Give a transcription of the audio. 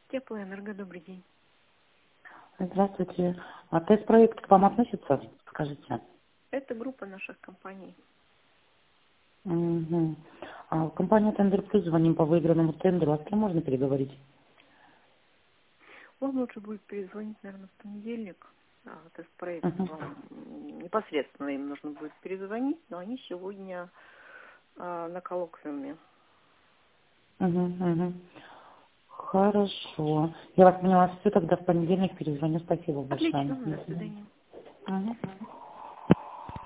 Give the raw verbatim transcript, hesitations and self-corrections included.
Теплоэнерго, добрый день. Здравствуйте. А тест-проект к вам относится, скажите? Это группа наших компаний. Угу. А компания Тендер Плюс, звоним по выигранному тендеру. А с кем можно переговорить? Вам лучше будет перезвонить, наверное, в понедельник. А, тест-проект Угу. вам м, непосредственно им нужно будет перезвонить, но они сегодня а, на коллоквиуме. Угу, угу. Хорошо. Я вас поняла. Все, тогда в понедельник перезвоню. Спасибо большое. Отлично, до Мгм. свидания. Мгм.